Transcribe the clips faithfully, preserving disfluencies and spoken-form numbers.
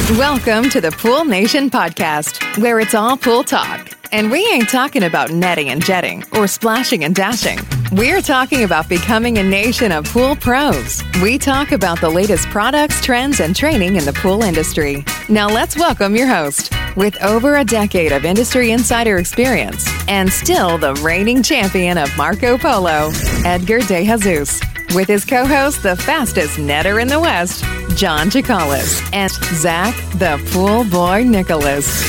Welcome to the Pool Nation podcast, where it's all pool talk. And we ain't talking about netting and jetting or splashing and dashing. We're talking about becoming a nation of pool pros. We talk about the latest products, trends, and training in the pool industry. Now let's welcome your host, with over a decade of industry insider experience and still the reigning champion of Marco Polo, Edgar De Jesus. With his co-host, the fastest netter in the West, John Chikalis, and Zach, the pool boy Nicholas.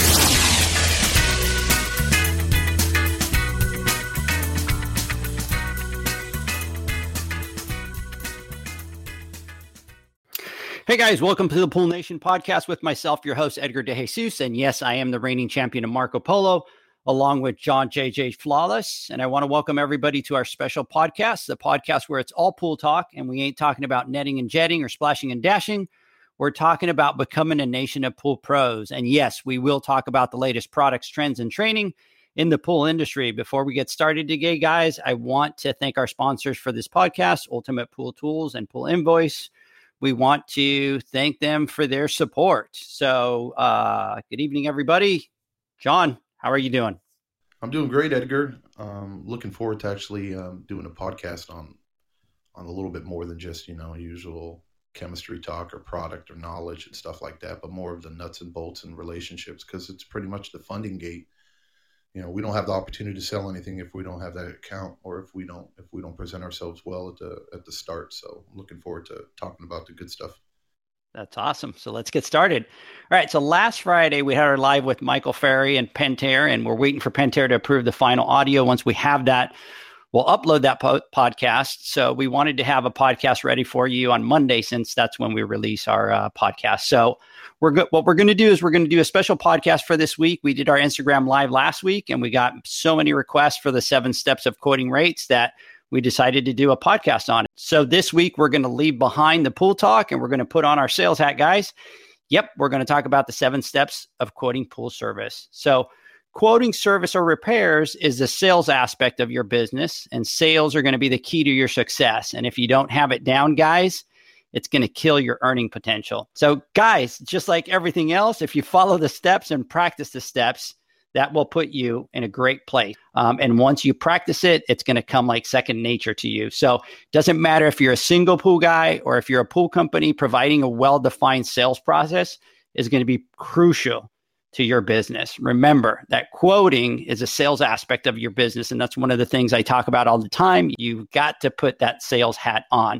Hey guys, welcome to the Pool Nation podcast with myself, your host, Edgar De Jesus. And yes, I am the reigning champion of Marco Polo, along with John J J Flawless. And I want to welcome everybody to our special podcast, the podcast where it's all pool talk, and we ain't talking about netting and jetting or splashing and dashing. We're talking about becoming a nation of pool pros. And yes, we will talk about the latest products, trends, and training in the pool industry. Before we get started today, guys, I want to thank our sponsors for this podcast, Ultimate Pool Tools and Pool Invoice. We want to thank them for their support. So uh, good evening, everybody. John, how are you doing? I'm doing great, Edgar. Um, looking forward to actually um, doing a podcast on on a little bit more than just, you know, usual chemistry talk or product or knowledge and stuff like that, but more of the nuts and bolts and relationships, because it's pretty much the funding gate. You know, we don't have the opportunity to sell anything if we don't have that account, or if we don't if we don't present ourselves well at the at the start. So I'm looking forward to talking about the good stuff. That's awesome. So let's get started. All right. So last Friday, we had our live with Michael Ferry and Pentair, and we're waiting for Pentair to approve the final audio. Once we have that, we'll upload that po- podcast. So we wanted to have a podcast ready for you on Monday, since that's when we release our uh, podcast. So we're go- what we're going to do is we're going to do a special podcast for this week. We did our Instagram live last week, and we got so many requests for the seven steps of quoting rates that we decided to do a podcast on it. So this week, we're going to leave behind the pool talk, and we're going to put on our sales hat, guys. Yep, we're going to talk about the seven steps of quoting pool service. So quoting service or repairs is the sales aspect of your business, and sales are going to be the key to your success. And if you don't have it down, guys, it's going to kill your earning potential. So guys, just like everything else, if you follow the steps and practice the steps, that will put you in a great place. Um, and once you practice it, it's going to come like second nature to you. So it doesn't matter if you're a single pool guy or if you're a pool company, providing a well-defined sales process is going to be crucial to your business. Remember that quoting is a sales aspect of your business. And that's one of the things I talk about all the time. You've got to put that sales hat on.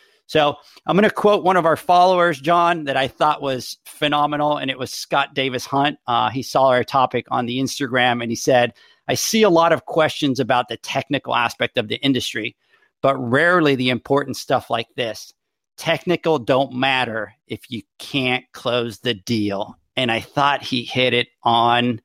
So I'm going to quote one of our followers, John, that I thought was phenomenal. And it was Scott Davis Hunt. Uh, he saw our topic on the Instagram, and he said, I see a lot of questions about the technical aspect of the industry, but rarely the important stuff like this. Technical don't matter if you can't close the deal. And I thought he hit it on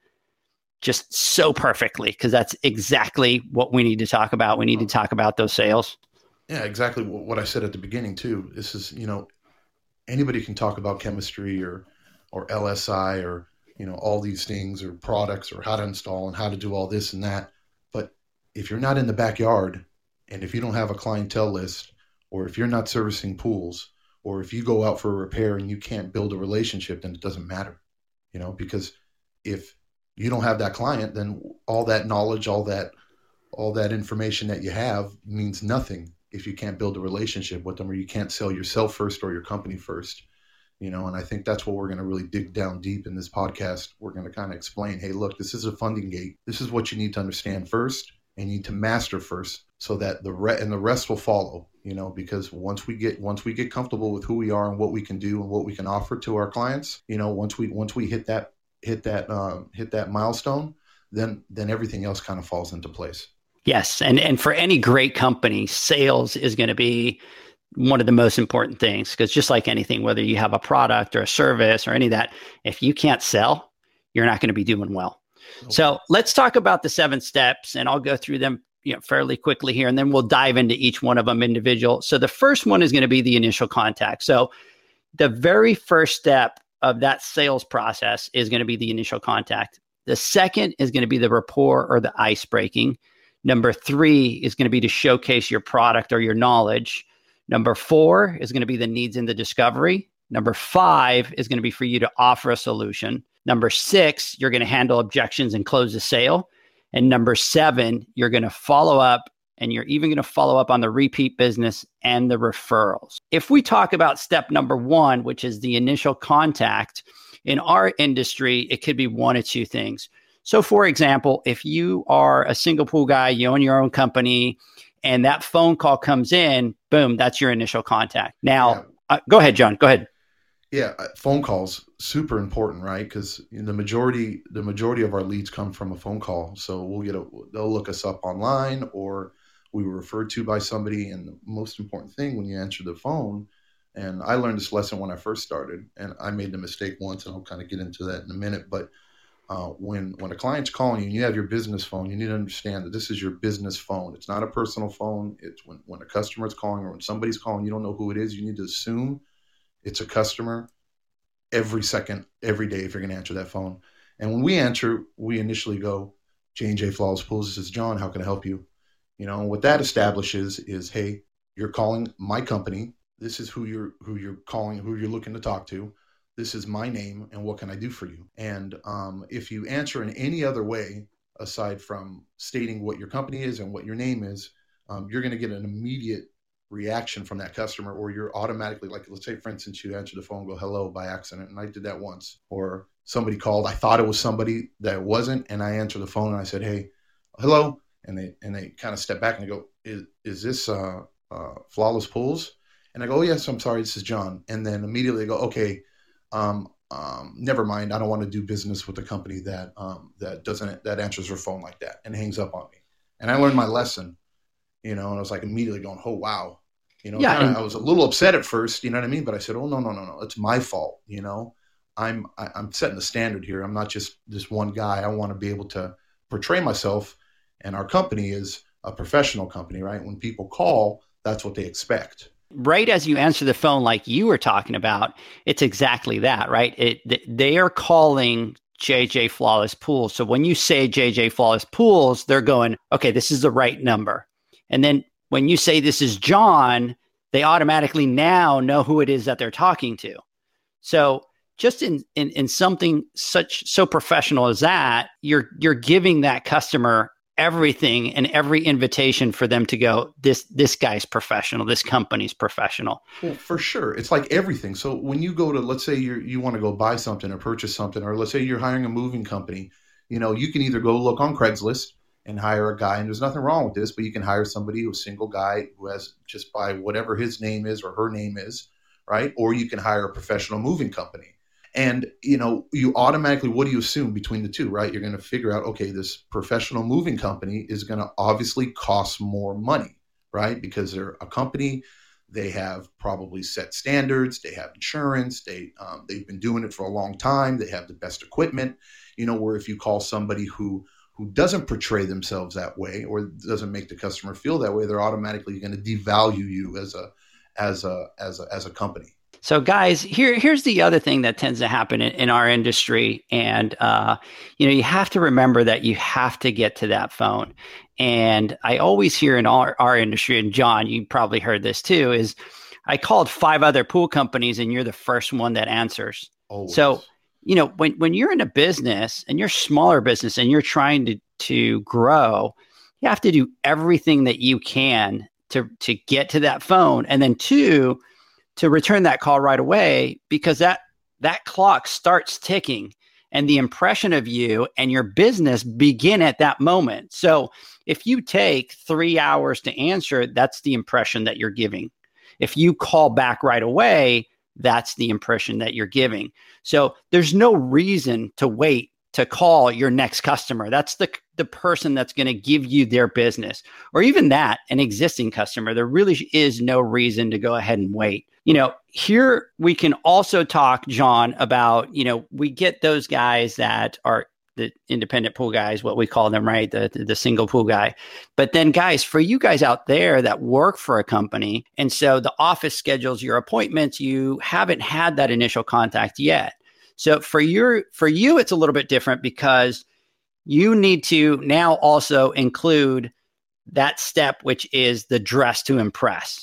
just so perfectly, because that's exactly what we need to talk about. We need to talk about those sales. Yeah, exactly what I said at the beginning too. This is, you know, anybody can talk about chemistry or or L S I or, you know, all these things or products or how to install and how to do all this and that. But if you're not in the backyard, and if you don't have a clientele list, or if you're not servicing pools, or if you go out for a repair and you can't build a relationship, then it doesn't matter, you know, because if you don't have that client, then all that knowledge, all that, all that information that you have means nothing if you can't build a relationship with them, or you can't sell yourself first or your company first, you know. And I think that's what we're going to really dig down deep in this podcast. We're going to kind of explain, hey, look, this is a funding gate. This is what you need to understand first, and you need to master first, so that the re- and the rest will follow, you know, because once we get, once we get comfortable with who we are and what we can do and what we can offer to our clients, you know, once we, once we hit that, hit that, um, hit that milestone, then, then everything else kind of falls into place. Yes. And, and for any great company, sales is going to be one of the most important things, because just like anything, whether you have a product or a service or any of that, if you can't sell, you're not going to be doing well. Okay. So let's talk about the seven steps, and I'll go through them, you know, fairly quickly here, and then we'll dive into each one of them individual. So the first one is going to be the initial contact. So the very first step of that sales process is going to be the initial contact. The second is going to be the rapport or the ice breaking. Number three is going to be to showcase your product or your knowledge. Number four is going to be the needs and the discovery. Number five is going to be for you to offer a solution. Number six, you're going to handle objections and close the sale. And number seven, you're going to follow up, and you're even going to follow up on the repeat business and the referrals. If we talk about step number one, which is the initial contact, in our industry, it could be one of two things. So for example, if you are a single pool guy, you own your own company, and that phone call comes in, boom, that's your initial contact. Now, yeah. uh, go ahead, John, go ahead. Yeah, phone calls, super important, right? Because the majority, the majority of our leads come from a phone call. So we'll get a, they'll look us up online, or we were referred to by somebody. And the most important thing when you answer the phone, and I learned this lesson when I first started, and I made the mistake once, and I'll kind of get into that in a minute. But uh, when when a client's calling you and you have your business phone, you need to understand that this is your business phone. It's not a personal phone. It's when, when a customer is calling, or when somebody's calling, you don't know who it is. You need to assume it's a customer every second, every day if you're going to answer that phone. And when we answer, we initially go, J and J Flawless Pools, this is John. How can I help you? You know, what that establishes is, hey, you're calling my company. This is who you're who you're calling, who you're looking to talk to. This is my name, and what can I do for you? And um, if you answer in any other way, aside from stating what your company is and what your name is, um, you're going to get an immediate reaction from that customer, or you're automatically, like, let's say, for instance, you answer the phone, go hello by accident. And I did that once. Or somebody called, I thought it was somebody that it wasn't. And I answered the phone and I said, hey, hello. And they, and they kind of step back and they go, is, is this uh, uh, Flawless Pools? And I go, oh, yes, I'm sorry, this is John. And then immediately they go, okay, um, um, never mind. I don't want to do business with a company that, um, that doesn't, that answers their phone like that, and hangs up on me. And I learned my lesson, you know, and I was like immediately going, oh, wow. You know, yeah, kinda, and- I was a little upset at first, you know what I mean? But I said, oh, no, no, no, no. It's my fault. You know, I'm, I, I'm setting the standard here. I'm not just this one guy. I want to be able to portray myself, and our company is a professional company, right? When people call, that's what they expect. Right as you answer the phone, like you were talking about, it's exactly that, right? It, they are calling J J Flawless Pools. So when you say J J Flawless Pools, they're going, okay, this is the right number. And then when you say this is John, they automatically now know who it is that they're talking to. So just in, in, in something such so professional as that, you're you're giving that customer everything and every invitation for them to go, this this guy's professional, this company's professional. Well, for sure. It's like everything. So when you go to, let's say you you want to go buy something or purchase something, or let's say you're hiring a moving company, you know, you can either go look on Craigslist and hire a guy, and there's nothing wrong with this, but you can hire somebody who's a single guy who has, just by whatever his name is or her name is, right? Or you can hire a professional moving company. And, you know, you automatically, what do you assume between the two, right? You're going to figure out, okay, this professional moving company is going to obviously cost more money, right? Because they're a company, they have probably set standards, they have insurance, they, um, they've been doing it for a long time, they have the best equipment, you know, where if you call somebody who who doesn't portray themselves that way, or doesn't make the customer feel that way, they're automatically going to devalue you as a as a as a as a company. So guys, here here's the other thing that tends to happen in, in our industry, and uh, you know, you have to remember that you have to get to that phone. And I always hear in our, our industry, and John, you probably heard this too, is I called five other pool companies and you're the first one that answers. Always. So you know, when, when you're in a business and you're a smaller business and you're trying to, to grow, you have to do everything that you can to, to get to that phone. And then two, to return that call right away, because that, that clock starts ticking and the impression of you and your business begin at that moment. So if you take three hours to answer, that's the impression that you're giving. If you call back right away, that's the impression that you're giving. So there's no reason to wait to call your next customer. That's the, the person that's going to give you their business, or even that, an existing customer. There really is no reason to go ahead and wait. You know, here we can also talk, John, about, you know, we get those guys that are the independent pool guys, what we call them, right? The, the the single pool guy. But then guys, for you guys out there that work for a company, and so the office schedules your appointments, you haven't had that initial contact yet. So for your for you, it's a little bit different, because you need to now also include that step, which is the dress to impress.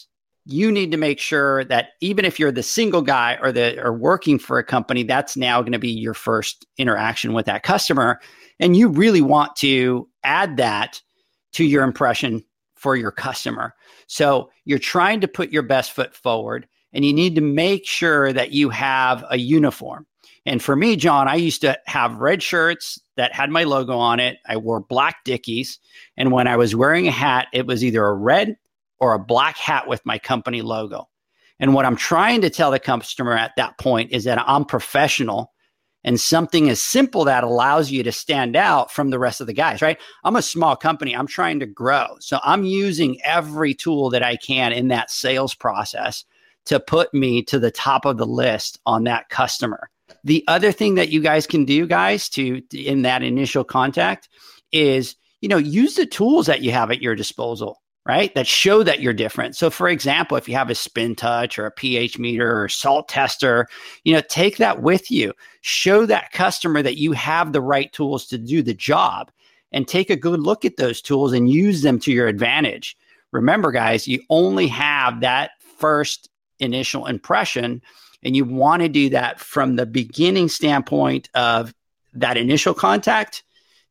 you need to make sure that even if you're the single guy or the or working for a company, that's now going to be your first interaction with that customer. And you really want to add that to your impression for your customer. So you're trying to put your best foot forward, and you need to make sure that you have a uniform. And for me, John, I used to have red shirts that had my logo on it. I wore black Dickies. And when I was wearing a hat, it was either a red or a black hat with my company logo. And what I'm trying to tell the customer at that point is that I'm professional, and something as simple that allows you to stand out from the rest of the guys, right? I'm a small company. I'm trying to grow. So I'm using every tool that I can in that sales process to put me to the top of the list on that customer. The other thing that you guys can do, guys, to in that initial contact is, you know, use the tools that you have at your disposal, right? That show that you're different. So for example, if you have a spin touch or a pH meter or salt tester, you know, take that with you. Show that customer that you have the right tools to do the job, and take a good look at those tools and use them to your advantage. Remember, guys, you only have that first initial impression, and you want to do that from the beginning standpoint of that initial contact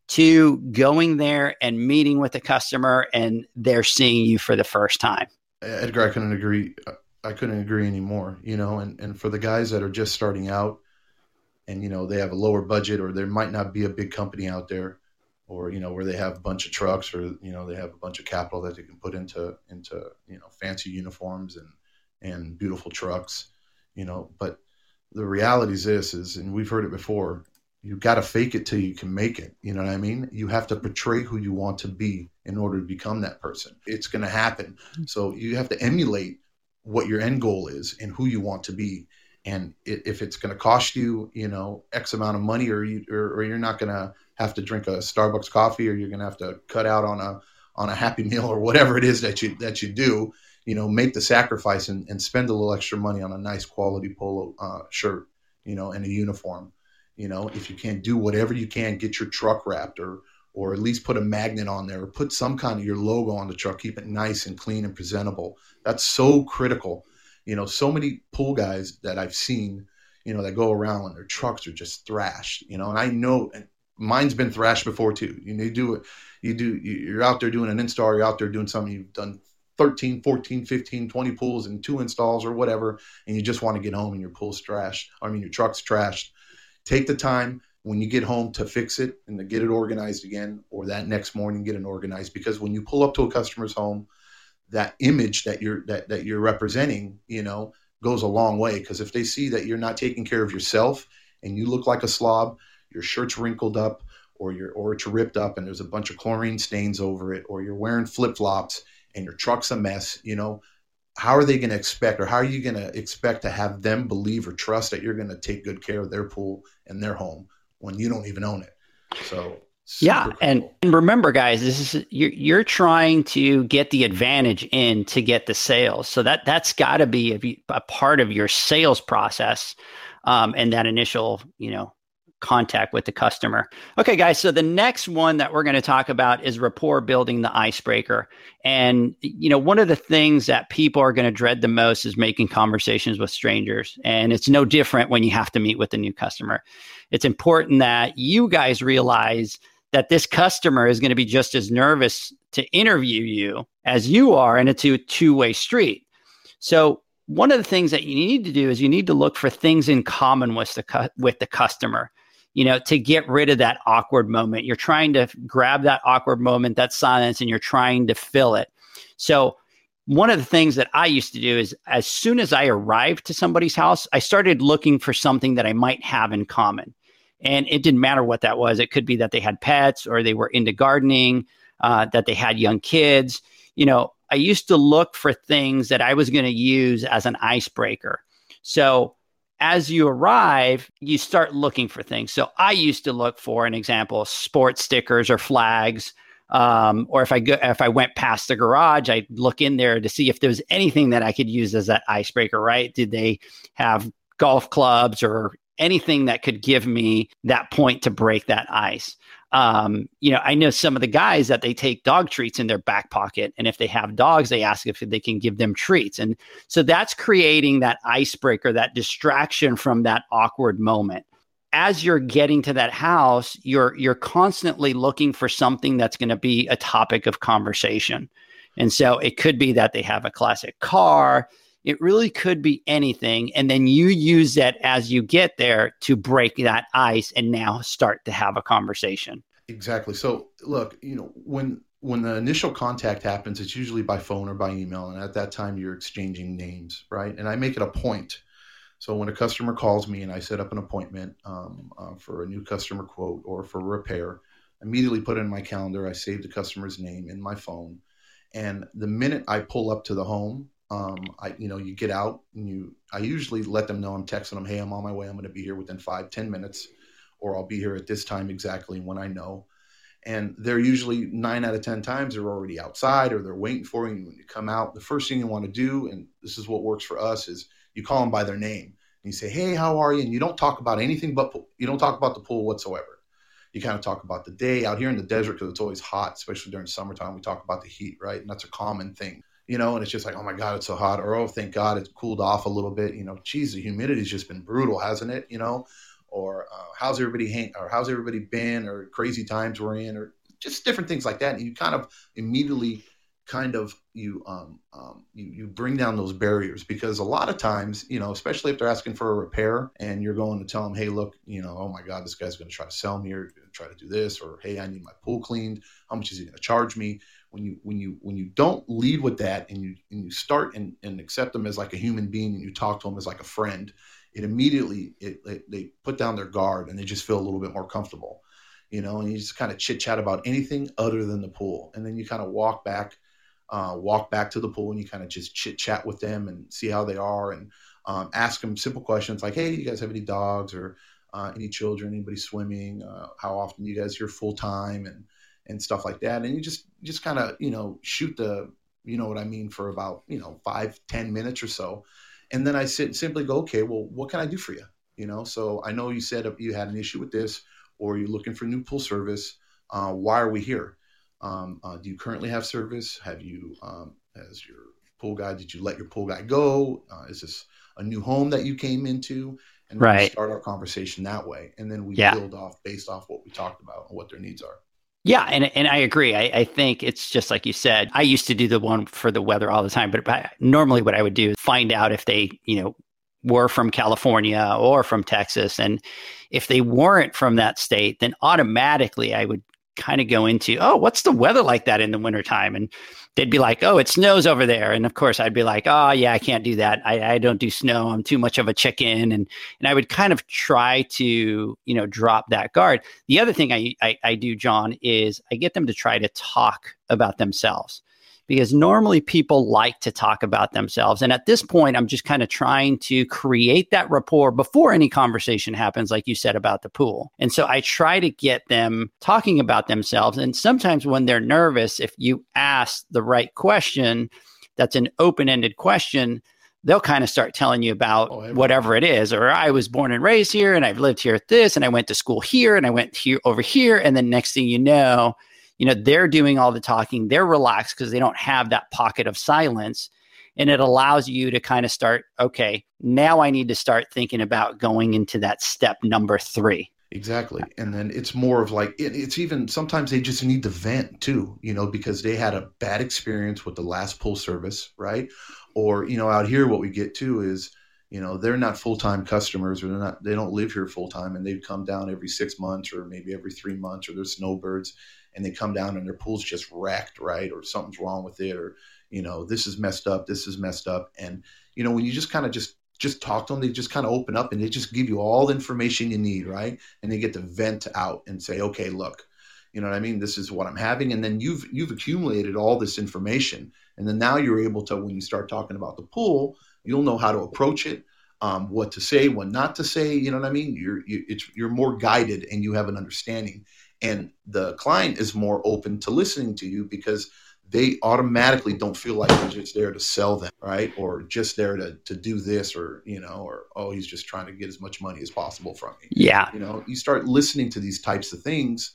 to going there and meeting with the customer and they're seeing you for the first time. Edgar, I couldn't agree. I couldn't agree anymore, you know, and, and for the guys that are just starting out and, you know, they have a lower budget, or there might not be a big company out there, or, you know, where they have a bunch of trucks, or, you know, they have a bunch of capital that they can put into, into, you know, fancy uniforms and, and beautiful trucks, you know, but the reality is this is, and we've heard it before, you got to fake it till you can make it. You know what I mean? You have to portray who you want to be in order to become that person. It's going to happen. So you have to emulate what your end goal is and who you want to be. And if it's going to cost you, you know, X amount of money, or you, or, or you're not going to have to drink a Starbucks coffee, or you're going to have to cut out on a, on a Happy Meal, or whatever it is that you, that you do, you know, make the sacrifice and, and spend a little extra money on a nice quality polo uh, shirt, you know, and a uniform. You know, if you can't do whatever you can, get your truck wrapped, or or at least put a magnet on there, or put some kind of your logo on the truck. Keep it nice and clean and presentable. That's so critical. You know, so many pool guys that I've seen, you know, that go around and their trucks are just thrashed. You know, and I know, and mine's been thrashed before too. You know, you do it. You do. You're out there doing an install. You're out there doing something. You've done thirteen, fourteen, fifteen, twenty pools and two installs or whatever, and you just want to get home and your pool's trashed. I mean, your truck's trashed. Take the time when you get home to fix it and to get it organized again, or that next morning get it organized. Because when you pull up to a customer's home, that image that you're that, that you're representing, you know, goes a long way. Because if they see that you're not taking care of yourself and you look like a slob, your shirt's wrinkled up, or your or it's ripped up and there's a bunch of chlorine stains over it, or you're wearing flip-flops and your truck's a mess, you know, how are they going to expect, or how are you going to expect to have them believe or trust that you're going to take good care of their pool and their home when you don't even own it? So yeah, and, and remember, guys, this is you're you're trying to get the advantage in to get the sales. So that that's got to be a, a part of your sales process, um, and that initial, you know, contact with the customer. Okay, guys. So the next one that we're going to talk about is rapport building, the icebreaker. And, you know, one of the things that people are going to dread the most is making conversations with strangers. And it's no different when you have to meet with a new customer. It's important that you guys realize that this customer is going to be just as nervous to interview you as you are, and it's a two-way street. So one of the things that you need to do is you need to look for things in common with the cu- with the customer, you know, to get rid of that awkward moment. You're trying to grab that awkward moment, that silence, and you're trying to fill it. So one of the things that I used to do is as soon as I arrived to somebody's house, I started looking for something that I might have in common. And it didn't matter what that was. It could be that they had pets, or they were into gardening, uh, that they had young kids. You know, I used to look for things that I was going to use as an icebreaker. So as you arrive, you start looking for things. So I used to look for an example, sports stickers or flags. Um, or if I go, if I went past the garage, I'd look in there to see if there was anything that I could use as that icebreaker, right? Did they have golf clubs or anything that could give me that point to break that ice? Um, you know, I know some of the guys that they take dog treats in their back pocket. And if they have dogs, they ask if they can give them treats. And so that's creating that icebreaker, that distraction from that awkward moment. As you're getting to that house, you're you're constantly looking for something that's going to be a topic of conversation. And so it could be that they have a classic car. It really could be anything. And then you use that as you get there to break that ice and now start to have a conversation. Exactly. So look, you know, when when the initial contact happens, it's usually by phone or by email. And at that time, you're exchanging names, right? And I make it a point. So when a customer calls me and I set up an appointment um, uh, for a new customer quote or for repair, I immediately put it in my calendar. I save the customer's name in my phone. And the minute I pull up to the home, um, I, you know, you get out and you, I usually let them know, I'm texting them, hey, I'm on my way. I'm going to be here within five, ten minutes, or I'll be here at this time exactly when I know. And they're usually nine out of ten times they're already outside or they're waiting for you. And when you come out, the first thing you want to do, and this is what works for us, is you call them by their name and you say, hey, how are you? And you don't talk about anything but pool. You don't talk about the pool whatsoever. You kind of talk about the day out here in the desert because it's always hot, especially during summertime. We talk about the heat, right? And that's a common thing, you know, and it's just like, oh my God, it's so hot. Or, oh, thank God it's cooled off a little bit. You know, geez, the humidity's just been brutal, hasn't it? You know, or uh, how's everybody hang- or how's everybody been, or crazy times we're in, or just different things like that. And you kind of immediately kind of you um, um you, you bring down those barriers, because a lot of times, you know, especially if they're asking for a repair and you're going to tell them, hey, look, you know, oh my God, this guy's going to try to sell me or try to do this, or hey, I need my pool cleaned. How much is he going to charge me? When you when you when you don't lead with that and you and you start and, and accept them as like a human being and you talk to them as like a friend, it immediately it, it they put down their guard and they just feel a little bit more comfortable, you know, and you just kind of chit chat about anything other than the pool, and then you kind of walk back. Uh, walk back to the pool and you kind of just chit chat with them and see how they are, and um, ask them simple questions like, hey, you guys have any dogs, or uh, any children, anybody swimming, uh, how often you guys here full time, and and stuff like that. And you just just kind of, you know, shoot the, you know what I mean, for about, you know, five, ten minutes or so. And then I sit and simply go, okay, well, what can I do for you? You know, so I know you said you had an issue with this, or you're looking for new pool service. Uh, why are we here? Um, uh, do you currently have service? Have you, um, as your pool guy, did you let your pool guy go? Uh, is this a new home that you came into? And then right. we start our conversation that way. And then we yeah. build off based off what we talked about and what their needs are. Yeah. And, and I agree. I, I think it's just like you said, I used to do the one for the weather all the time, but I, normally what I would do is find out if they, you know, were from California or from Texas. And if they weren't from that state, then automatically I would kind of go into, oh, what's the weather like that in the wintertime? And they'd be like, oh, it snows over there. And of course I'd be like, oh yeah, I can't do that. I, I don't do snow. I'm too much of a chicken. And and I would kind of try to, you know, drop that guard. The other thing I, I, I do, John, is I get them to try to talk about themselves, because normally people like to talk about themselves. And at this point, I'm just kind of trying to create that rapport before any conversation happens, like you said about the pool. And so I try to get them talking about themselves. And sometimes when they're nervous, if you ask the right question, that's an open-ended question, they'll kind of start telling you about oh, whatever it is. Or I was born and raised here, and I've lived here at this, and I went to school here, and I went here over here. And then next thing you know, you know, they're doing all the talking, they're relaxed because they don't have that pocket of silence. And it allows you to kind of start, okay, now I need to start thinking about going into that step number three. Exactly. And then it's more of like, it, it's even, sometimes they just need to vent too, you know, because they had a bad experience with the last pool service, right? Or, you know, out here, what we get to is, you know, they're not full-time customers, or they're not, they don't live here full-time, and they come down every six months or maybe every three months, or they're snowbirds, and they come down and their pool's just wrecked, right? Or something's wrong with it, or, you know, this is messed up, this is messed up. And, you know, when you just kind of just, just talk to them, they just kind of open up and they just give you all the information you need, right? And they get to vent out and say, okay, look, you know what I mean? This is what I'm having. And then you've, you've accumulated all this information. And then now you're able to, when you start talking about the pool, you'll know how to approach it, um, what to say, what not to say. You know what I mean? You're, you, it's, you're more guided and you have an understanding. And the client is more open to listening to you because they automatically don't feel like you're just there to sell them, right? Or just there to, to do this, or, you know, or, oh, he's just trying to get as much money as possible from me. Yeah. You know, you start listening to these types of things,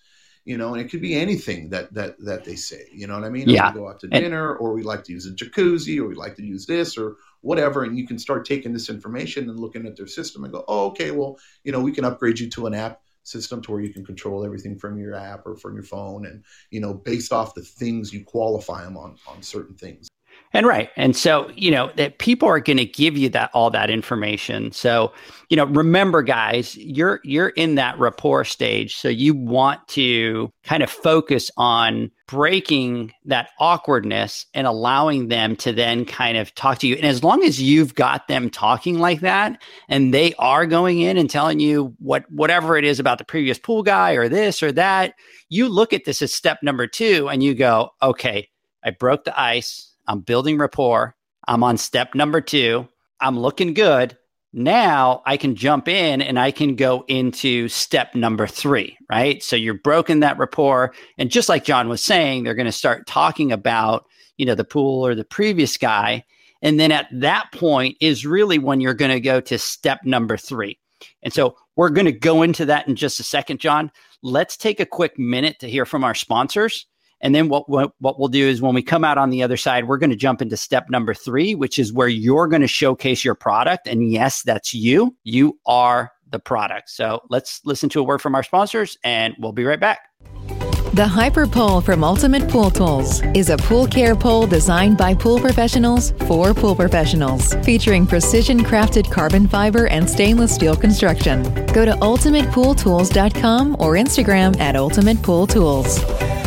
you know, and it could be anything that that that they say, you know what I mean? Yeah. Or we go out to dinner, or we like to use a jacuzzi, or we like to use this, or whatever. And you can start taking this information and looking at their system and go, oh, okay, well, you know, we can upgrade you to an app system to where you can control everything from your app or from your phone, and, you know, based off the things you qualify them on on certain things. And right. And so, you know, that people are going to give you that, all that information. So, you know, remember guys, you're, you're in that rapport stage. So you want to kind of focus on breaking that awkwardness and allowing them to then kind of talk to you. And as long as you've got them talking like that, and they are going in and telling you what, whatever it is about the previous pool guy or this or that, you look at this as step number two and you go, okay, I broke the ice. I'm building rapport. I'm on step number two. I'm looking good. Now I can jump in and I can go into step number three, right? So you're broken that rapport. And just like John was saying, they're going to start talking about, you know, the pool or the previous guy. And then at that point is really when you're going to go to step number three. And so we're going to go into that in just a second, John. Let's take a quick minute to hear from our sponsors. And then what, what what we'll do is when we come out on the other side, we're going to jump into step number three, which is where you're going to showcase your product. And yes, that's you. You are the product. So let's listen to a word from our sponsors and we'll be right back. The Hyper Pole from Ultimate Pool Tools is a pool care pole designed by pool professionals for pool professionals, featuring precision-crafted carbon fiber and stainless steel construction. Go to ultimate pool tools dot com or Instagram at Ultimate Pool Tools.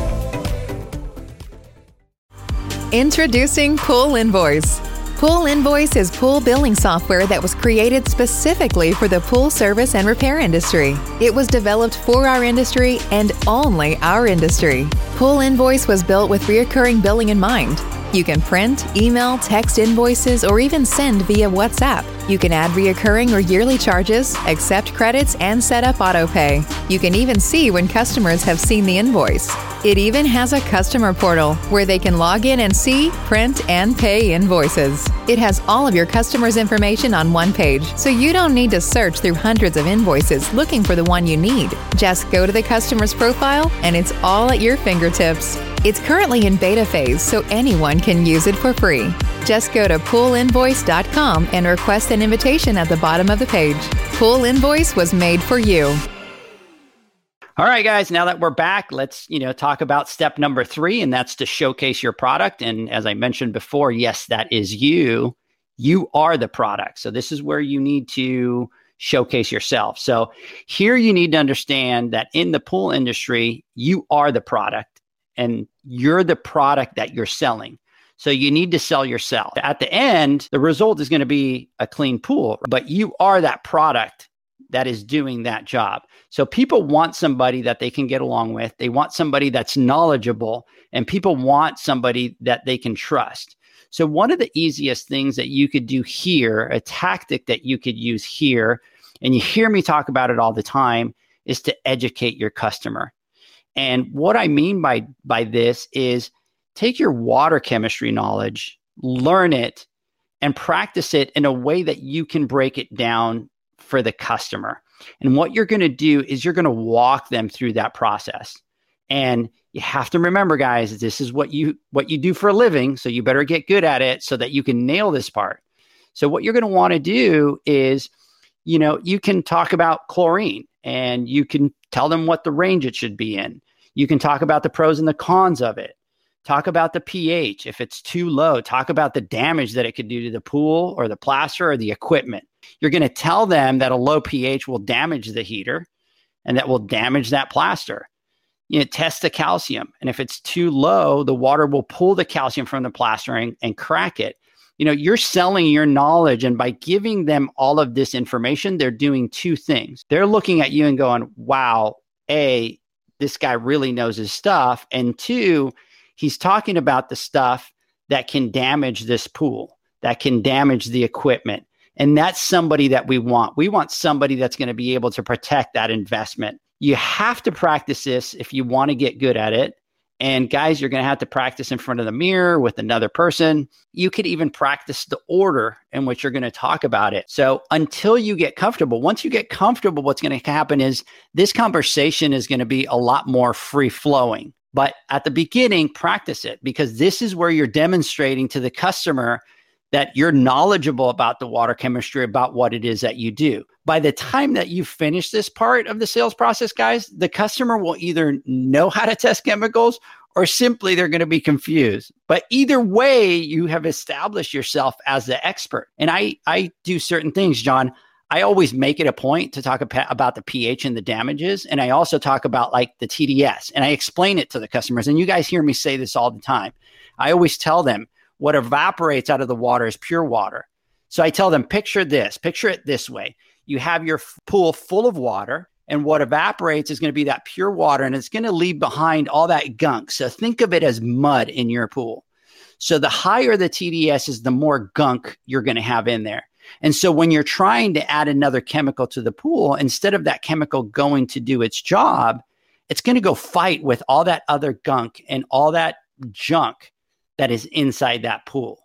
Introducing Pool Invoice. Pool Invoice is pool billing software that was created specifically for the pool service and repair industry. It was developed for our industry and only our industry. Pool Invoice was built with recurring billing in mind. You can print, email, text invoices, or even send via WhatsApp. You can add reoccurring or yearly charges, accept credits, and set up autopay. You can even see when customers have seen the invoice. It even has a customer portal where they can log in and see, print, and pay invoices. It has all of your customers' information on one page, so you don't need to search through hundreds of invoices looking for the one you need. Just go to the customer's profile, and it's all at your fingertips. It's currently in beta phase, so anyone can use it for free. Just go to pool invoice dot com and request an invitation at the bottom of the page. Pool Invoice was made for you. All right, guys, now that we're back, let's, you know, talk about step number three, and that's to showcase your product. And as I mentioned before, yes, that is you. You are the product. So this is where you need to showcase yourself. So here you need to understand that in the pool industry, you are the product and you're the product that you're selling. So you need to sell yourself. At the end, the result is going to be a clean pool, but you are that product that is doing that job. So people want somebody that they can get along with. They want somebody that's knowledgeable, and people want somebody that they can trust. So one of the easiest things that you could do here, a tactic that you could use here, and you hear me talk about it all the time, is to educate your customer. And what I mean by, by this is take your water chemistry knowledge, learn it, and practice it in a way that you can break it down for the customer. And what you're going to do is you're going to walk them through that process. And you have to remember, guys, this is what you what you do for a living, so you better get good at it so that you can nail this part. So what you're going to want to do is, you know, you can talk about chlorine and you can tell them what the range it should be in. You can talk about the pros and the cons of it. Talk about the pH. If it's too low, talk about the damage that it could do to the pool or the plaster or the equipment. You're going to tell them that a low pH will damage the heater and that will damage that plaster. You know, test the calcium. And if it's too low, the water will pull the calcium from the plastering and crack it. You know, you're selling your knowledge. And by giving them all of this information, they're doing two things. They're looking at you and going, wow, A, this guy really knows his stuff. And two, he's talking about the stuff that can damage this pool, that can damage the equipment. And that's somebody that we want. We want somebody that's going to be able to protect that investment. You have to practice this if you want to get good at it. And guys, you're going to have to practice in front of the mirror with another person. You could even practice the order in which you're going to talk about it. So until you get comfortable, once you get comfortable, what's going to happen is this conversation is going to be a lot more free flowing. But at the beginning, practice it, because this is where you're demonstrating to the customer that you're knowledgeable about the water chemistry, about what it is that you do. By the time that you finish this part of the sales process, guys, the customer will either know how to test chemicals or simply they're going to be confused. But either way, you have established yourself as the expert. And I, I do certain things, John. I always make it a point to talk about the pH and the damages. And I also talk about like the T D S, and I explain it to the customers. And you guys hear me say this all the time. I always tell them, what evaporates out of the water is pure water. So I tell them, picture this, picture it this way. You have your f- pool full of water, and what evaporates is going to be that pure water, and it's going to leave behind all that gunk. So think of it as mud in your pool. So the higher the T D S is, the more gunk you're going to have in there. And so when you're trying to add another chemical to the pool, instead of that chemical going to do its job, it's going to go fight with all that other gunk and all that junk that is inside that pool.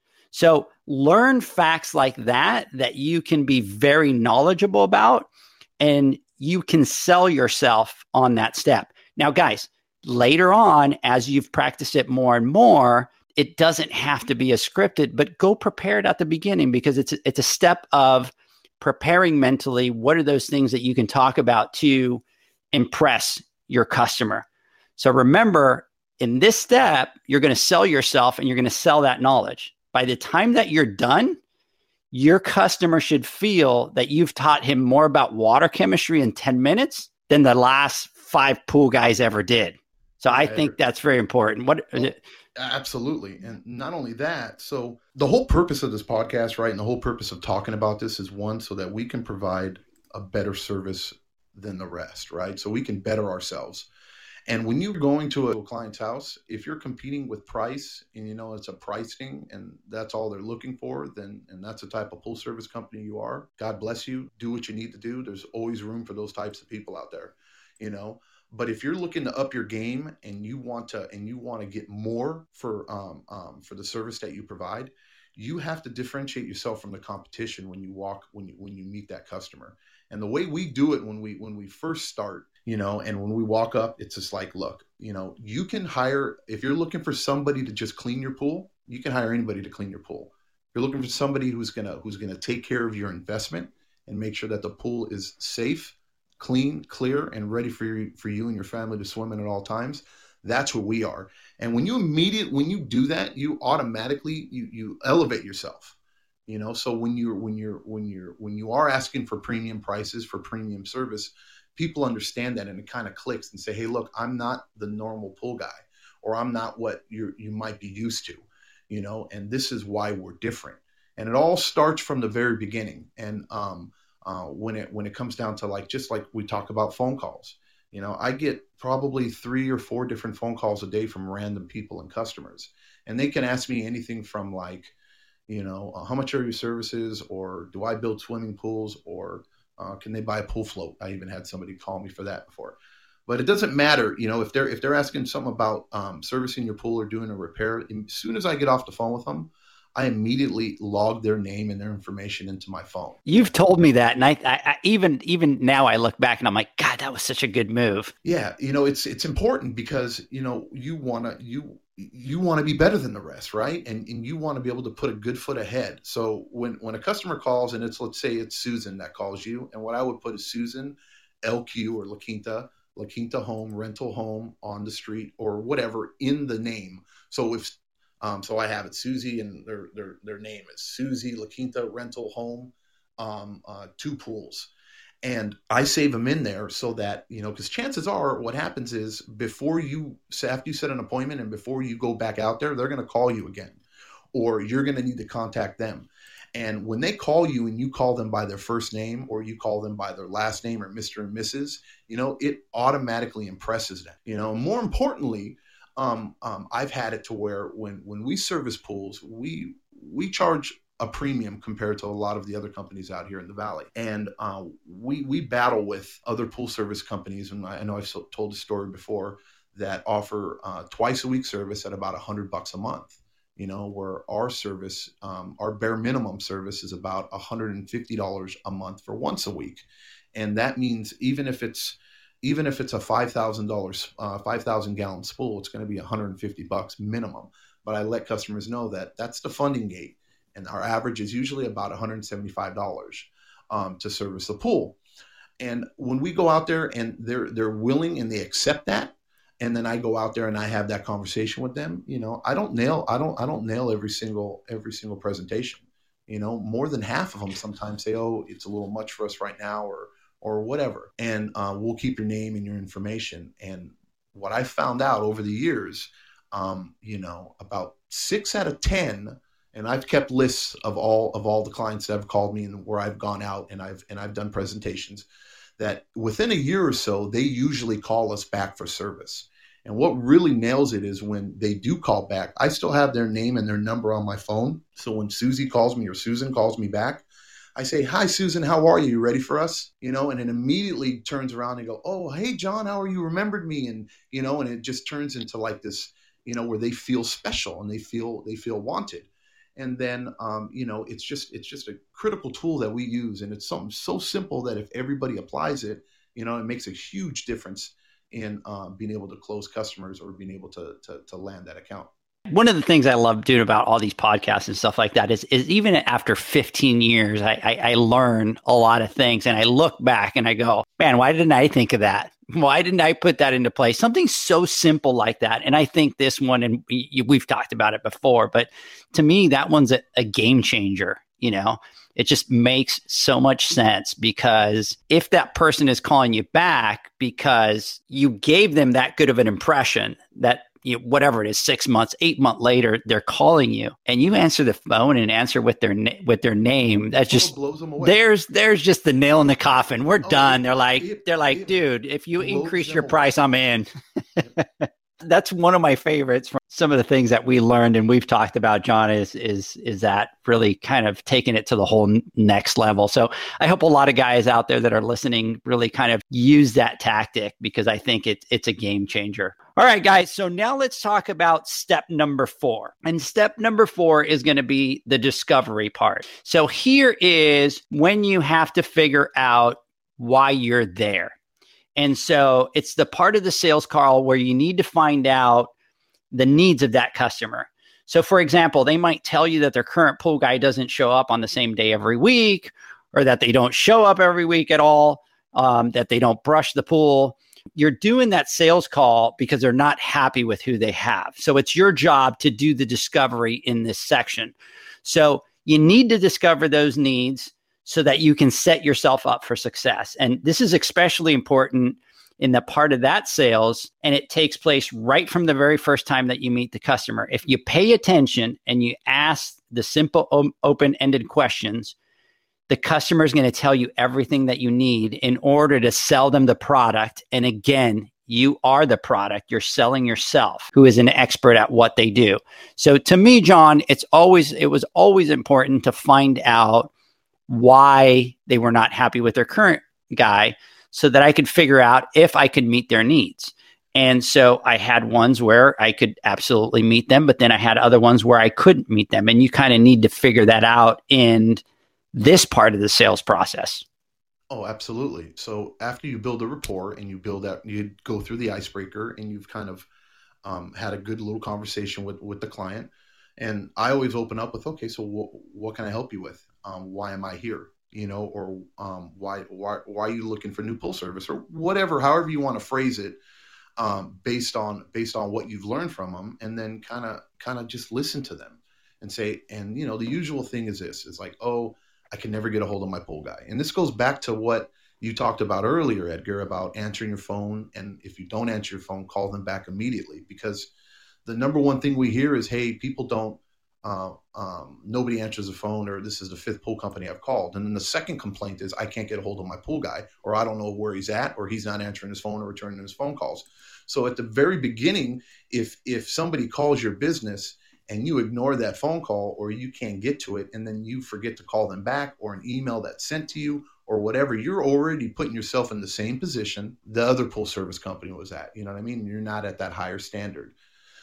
So learn facts like that, that you can be very knowledgeable about, and you can sell yourself on that step. Now, guys, later on, as you've practiced it more and more, it doesn't have to be as scripted, but go prepared at the beginning, because it's, it's a step of preparing mentally. What are those things that you can talk about to impress your customer? So remember, in this step, you're going to sell yourself and you're going to sell that knowledge. By the time that you're done, your customer should feel that you've taught him more about water chemistry in ten minutes than the last five pool guys ever did. So I think that's very important. What is it? Absolutely. And not only that, so the whole purpose of this podcast, right, and the whole purpose of talking about this is, one, so that we can provide a better service than the rest, right? So we can better ourselves. And when you're going to a client's house, if you're competing with price and you know it's a pricing and that's all they're looking for, then and that's the type of pool service company you are, God bless you. Do what you need to do. There's always room for those types of people out there, you know. But if you're looking to up your game and you want to and you want to get more for um, um, for the service that you provide, you have to differentiate yourself from the competition when you walk when you when you meet that customer. And the way we do it when we when we first start, you know, and when we walk up, it's just like, look, you know, you can hire, if you're looking for somebody to just clean your pool, you can hire anybody to clean your pool. If you're looking for somebody who's gonna who's gonna take care of your investment and make sure that the pool is safe, clean, clear, and ready for you for you and your family to swim in at all times, that's what we are. And when you immediate when you do that, you automatically you you elevate yourself. You know, so when you're when you're when you're when you are asking for premium prices for premium service, people understand that and it kind of clicks and say, hey, look, I'm not the normal pool guy, or I'm not what you you might be used to, you know, and this is why we're different. And it all starts from the very beginning. And um, uh, when it when it comes down to like just like we talk about phone calls, you know, I get probably three or four different phone calls a day from random people and customers, and they can ask me anything from like, you know, uh, how much are your services, or do I build swimming pools, or uh, can they buy a pool float? I even had somebody call me for that before. But it doesn't matter, you know, if they're if they're asking something about um, servicing your pool or doing a repair, as soon as I get off the phone with them, I immediately log their name and their information into my phone. You've told me that, and I, I, I even even now I look back and I'm like, God, that was such a good move. Yeah, you know, it's it's important because you know you wanna you you want to be better than the rest, right? And and you want to be able to put a good foot ahead. So when when a customer calls and it's, let's say it's Susan that calls you, and what I would put is Susan, L Q or La Quinta, La Quinta Home, rental home on the street or whatever in the name. So if um, so I have it Susie and their their their name is Susie La Quinta rental home, um, uh, two pools. And I save them in there so that, you know, because chances are what happens is before you, after you set an appointment and before you go back out there, they're going to call you again, or you're going to need to contact them. And when they call you and you call them by their first name, or you call them by their last name, or Mister and Missus, you know, it automatically impresses them, you know. More importantly, um, um, I've had it to where when, when we service pools, we, we charge a premium compared to a lot of the other companies out here in the Valley. And uh, we we battle with other pool service companies. And I know I've told the story before that offer uh, twice a week service at about a hundred bucks a month. You know, where our service, um, our bare minimum service is about one hundred fifty dollars a month for once a week. And that means even if it's, even if it's a five thousand dollars, uh, five thousand gallon spool, it's going to be one hundred fifty bucks minimum. But I let customers know that that's the funding gate. And our average is usually about one hundred seventy-five dollars um, to service the pool. And when we go out there and they're, they're willing and they accept that, and then I go out there and I have that conversation with them, you know, I don't nail, I don't, I don't nail every single, every single presentation. You know, more than half of them sometimes say, oh, it's a little much for us right now, or, or whatever. And uh, we'll keep your name and your information. And what I found out over the years, um, you know, about six out of ten, and I've kept lists of all, of all the clients that have called me and where I've gone out and I've, and I've done presentations, that within a year or so, they usually call us back for service. And what really nails it is when they do call back, I still have their name and their number on my phone. So when Susie calls me or Susan calls me back, I say, hi, Susan, how are you? You ready for us? You know, and it immediately turns around and go, oh, hey, John, how are you? Remembered me? And, you know, and it just turns into like this, you know, where they feel special and they feel, they feel wanted. And then, um, you know, it's just, it's just a critical tool that we use. And it's something so simple that if everybody applies it, you know, it makes a huge difference in um, being able to close customers or being able to, to to land that account. One of the things I love doing about all these podcasts and stuff like that is, is even after fifteen years, I, I, I learn a lot of things and I look back and I go, man, why didn't I think of that? Why didn't I put that into place? Something so simple like that. And I think this one, and we've talked about it before, but to me, that one's a, a game changer. You know, it just makes so much sense, because if that person is calling you back because you gave them that good of an impression that, you know, whatever it is, six months, eight months later, they're calling you and you answer the phone and answer with their na- with their name, that's just, blows them away. There's there's just the nail in the coffin. We're oh, done. They're like, it, they're like, it dude, if you increase your away. price, I'm in. That's one of my favorites from some of the things that we learned and we've talked about, John, is is is that really kind of taking it to the whole next level. So I hope a lot of guys out there that are listening really kind of use that tactic, because I think it, it's a game changer. All right, guys. So now let's talk about step number four. And step number four is going to be the discovery part. So here is when you have to figure out why you're there. And so it's the part of the sales call where you need to find out the needs of that customer. So for example, they might tell you that their current pool guy doesn't show up on the same day every week, or that they don't show up every week at all, um, that they don't brush the pool. You're doing that sales call because they're not happy with who they have. So it's your job to do the discovery in this section. So you need to discover those needs so that you can set yourself up for success. And this is especially important in the part of that sales, and it takes place right from the very first time that you meet the customer. If you pay attention and you ask the simple o- open-ended questions, the customer is going to tell you everything that you need in order to sell them the product. And again, you are the product. You're selling yourself, who is an expert at what they do. So to me, John, it's always it was always important to find out why they were not happy with their current guy, so that I could figure out if I could meet their needs. And so I had ones where I could absolutely meet them, but then I had other ones where I couldn't meet them. And you kind of need to figure that out in this part of the sales process. Oh, absolutely. So after you build a rapport and you build that, you go through the icebreaker and you've kind of um, had a good little conversation with, with the client. And I always open up with, okay, so w- what can I help you with? Um, why am I here? You know, or um, why, why, why are you looking for new pool service, or whatever, however you want to phrase it, um, based on, based on what you've learned from them, and then kind of, kind of just listen to them and say, and, you know, the usual thing is this, is like, oh, I can never get a hold of my pool guy. And this goes back to what you talked about earlier, Edgar, about answering your phone. And if you don't answer your phone, call them back immediately, because the number one thing we hear is, hey, people don't, uh, um, nobody answers the phone, or this is the fifth pool company I've called. And then the second complaint is, I can't get a hold of my pool guy, or I don't know where he's at, or he's not answering his phone or returning his phone calls. So at the very beginning, if, if somebody calls your business and you ignore that phone call, or you can't get to it, and then you forget to call them back, or an email that's sent to you, or whatever, you're already putting yourself in the same position the other pool service company was at. You know what I mean? You're not at that higher standard.